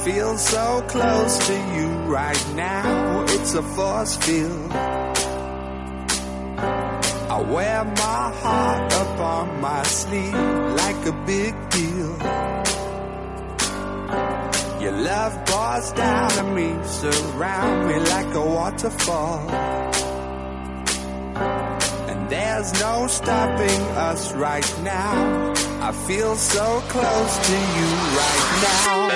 feel so close to you right now. It's a force field. I wear my heart up on my sleeve like a big deal. Your love pours down on me, surround me like a waterfall. And there's no stopping us right now. I feel so close to you right now.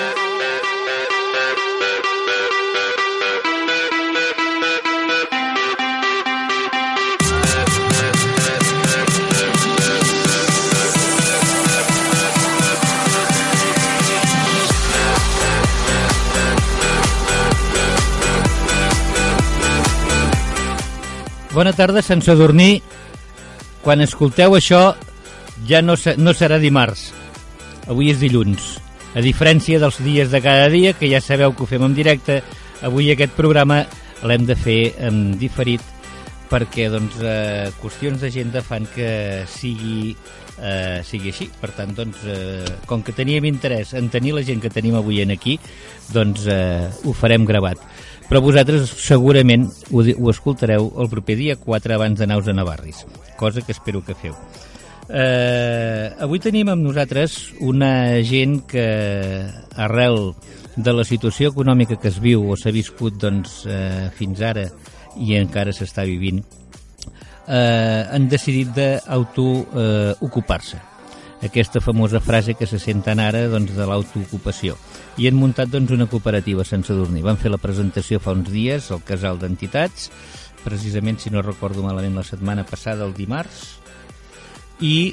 Bona tarda, Sant Sadurní. Quan escolteu això ja no serà dimarts. Avui és dilluns. A diferència dels dies de cada dia, que ja sabeu que ho fem en directe, avui aquest programa l'hem de fer en diferit perquè qüestions d'agenda fan que sigui així. Per tant, com que teníem interès en tenir la gent que tenim avui aquí, ho farem gravat. Però vosaltres segurament ho escoltareu el proper dia 4 abans d'anar-vos a Navarris, cosa que espero que feu. Avui tenim amb nosaltres una gent que arrel de la situació econòmica que es viu o s'ha viscut fins ara i encara s'està vivint, han decidit d'autoocupar-se. Aquesta famosa frase que se senten ara de l'autoocupació. I han muntat una cooperativa a Sant Sadurní. Van fer la presentació fa uns dies al Casal d'Entitats, precisament, si no recordo malament, la setmana passada, el dimarts, i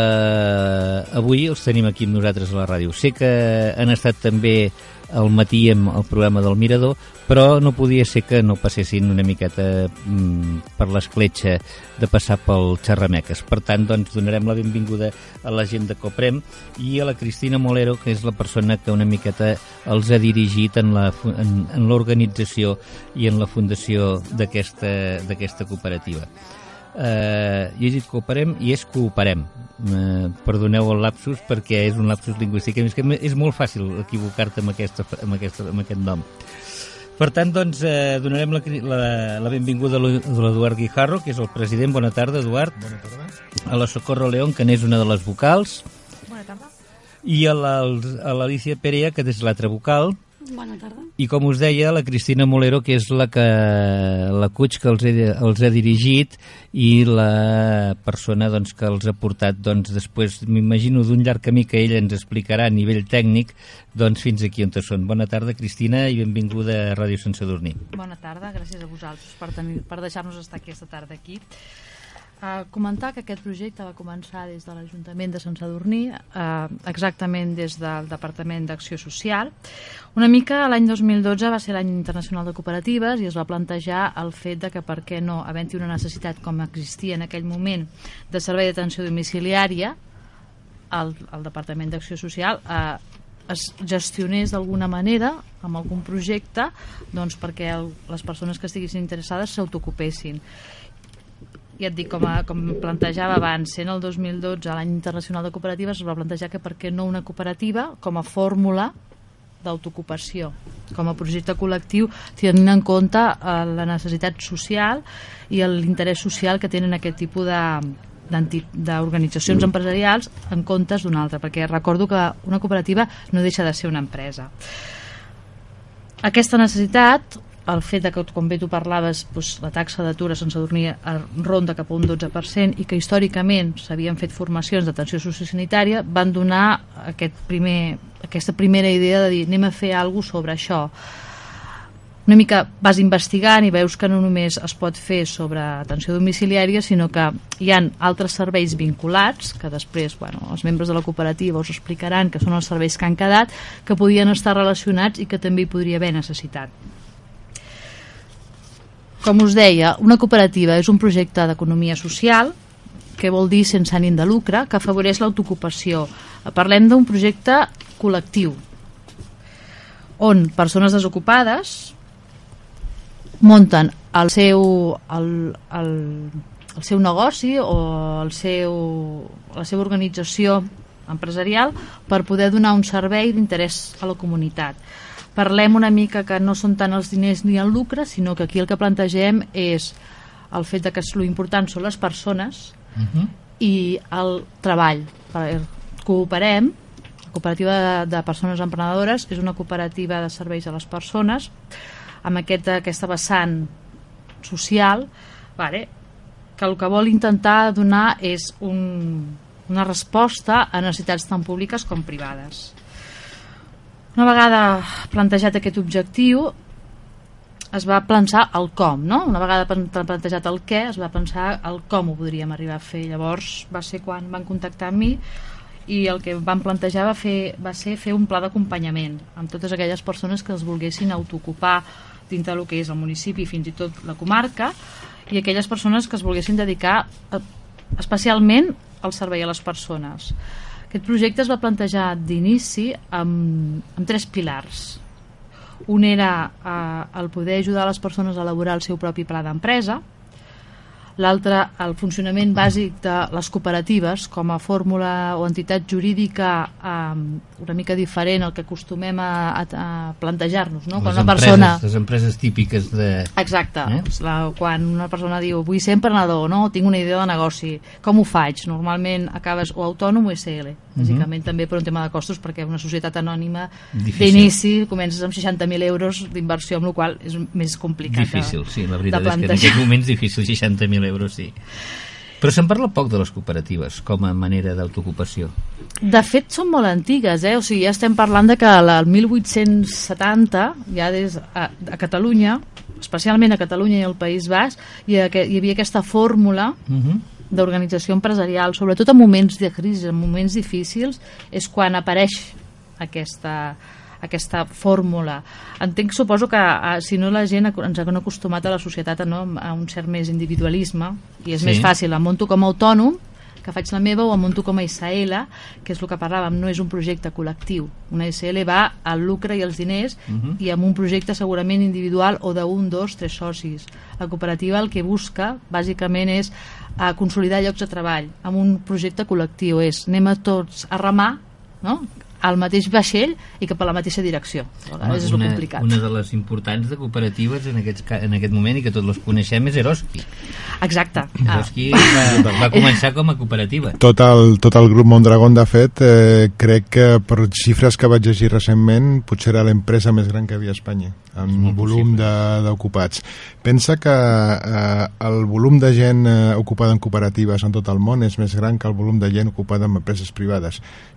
avui els tenim aquí amb nosaltres a la ràdio. Sé que han estat també al matí amb el programa del Mirador, però no podia ser que no passessin una miqueta per l'escletxa de passar pel Xerrameques. Per tant, donarem la benvinguda a la gent de Coprem i a la Cristina Molero, que és la persona que una miqueta els ha dirigit en l'organització i en la fundació d'aquesta cooperativa. Jo he dit Coprem i és Cooperem. Perdoneu el lapsus perquè és un lapsus lingüístic. És molt fàcil equivocar-te amb aquest nom. Per tant, donarem la benvinguda a l'Eduard Guijarro, que és el president. Bona tarda, Eduard. Bona tarda. A la Socorro León, que n'és una de les vocals. Bona tarda. I a l'Alicia Perea, que és l'altra vocal. Bona tarda. I com us deia, la Cristina Molero, que és la coach que els ha dirigit i la persona que els ha portat després, m'imagino, d'un llarg camí que ella ens explicarà a nivell tècnic, fins aquí on són. Bona tarda, Cristina, i benvinguda a Ràdio Sant Sadurní. Bona tarda, gràcies a vosaltres per deixar-nos estar aquesta tarda aquí. Comentar que aquest projecte va començar des de l'Ajuntament de Sant Sadurní, exactament des del Departament d'Acció Social. Una mica l'any 2012 va ser l'any internacional de cooperatives i es va plantejar el fet de que per què no, havent-hi una necessitat com existia en aquell moment de servei d'atenció domiciliària, el Departament d'Acció Social es gestionés d'alguna manera amb algun projecte perquè les persones que estiguessin interessades s'autocupessin. Ja et dic, com plantejava abans, sent el 2012 l'any internacional de cooperatives, es va plantejar que per què no una cooperativa com a fórmula d'autoocupació, com a projecte col·lectiu, tenint en compte la necessitat social i l'interès social que tenen aquest tipus d'organitzacions empresarials en comptes d'una altra, perquè recordo que una cooperativa no deixa de ser una empresa. Aquesta necessitat, el fet que, com bé tu parlaves, la taxa d'atur a Sant Sadurní ronda cap a un 12% i que històricament s'havien fet formacions d'atenció sociosanitària, van donar aquesta primera idea de dir anem a fer alguna cosa sobre això. Una mica vas investigant i veus que no només es pot fer sobre atenció domiciliària, sinó que hi ha altres serveis vinculats, que després els membres de la cooperativa us explicaran que són els serveis que han quedat, que podien estar relacionats i que també hi podria haver necessitat. Com us deia, una cooperativa és un projecte d'economia social, que vol dir sense ànim de lucre, que afavoreix l'autoocupació. Parlem d'un projecte col·lectiu, on persones desocupades munten el seu negoci o la seva organització empresarial per poder donar un servei d'interès a la comunitat. parlem una mica que no són tant els diners ni el lucre, sinó que aquí el que plantegem és el fet de que l'important són les persones i el treball. Cooperem, la cooperativa de persones emprenedores és una cooperativa de serveis a les persones amb aquesta vessant social, vale, que el que vol intentar donar és una resposta a necessitats tan públiques com privades. Una vegada plantejat aquest objectiu es va pensar el com, no? Una vegada plantejat el què, es va pensar el com ho podríem arribar a fer. Llavors va ser quan van contactar amb mi i el que vam plantejar va ser fer un pla d'acompanyament amb totes aquelles persones que es volguessin autoocupar dintre del que és el municipi i fins i tot la comarca, i aquelles persones que es volguessin dedicar especialment al servei a les persones. Aquest projecte es va plantejar d'inici amb 3 pilars. Un era el poder ajudar les persones a elaborar el seu propi pla d'empresa, l'altre el funcionament bàsic de les cooperatives com a fórmula o entitat jurídica una mica diferent al que acostumem a plantejar-nos, no? Quan una persona... Les empreses típiques de... Exacte, quan una persona diu vull ser emprenedor, no? Tinc una idea de negoci, com ho faig? Normalment acabes o autònom o SL, bàsicament també per un tema de costos, perquè una societat anònima d'inici comences amb 60.000 euros d'inversió, amb la qual és més complicat. Difícil, sí, la veritat és que en aquest moment és difícil, 60.000 euros, sí. Però se'n parla poc de les cooperatives com a manera d'autoocupació. De fet, són molt antigues, O sigui, ja estem parlant de que el 1870, ja des a Catalunya, especialment a Catalunya i al País Basc, hi havia aquesta fórmula d'organització empresarial, sobretot en moments de crisi, en moments difícils, és quan apareix aquesta fórmula. Entenc, suposo que si no la gent ens ha acostumat a la societat a un cert més individualisme i és més fàcil, em munto com a autònom que faig la meva o em munto com a SL, que és el que parlàvem, no és un projecte col·lectiu. Una SL va al lucre i als diners i amb un projecte segurament individual o d'1, 2, 3 socis. La cooperativa el que busca bàsicament és consolidar llocs de treball amb un projecte col·lectiu, anem a tots a remar, no?, al mateix vaixell i cap a la mateixa direcció. A vegades és complicat. Una de les importants de cooperatives en aquest moment i que tots les coneixem és Eroski. Exacte. Eroski va començar com a cooperativa. Tot el grup Mondragón, de fet, crec que per xifres que vaig llegir recentment potser era l'empresa més gran que hi havia a Espanya en volum d'ocupats. Pensa que el volum de gent ocupada en cooperatives en tot el món és més gran que el volum de gent ocupada en empreses privades.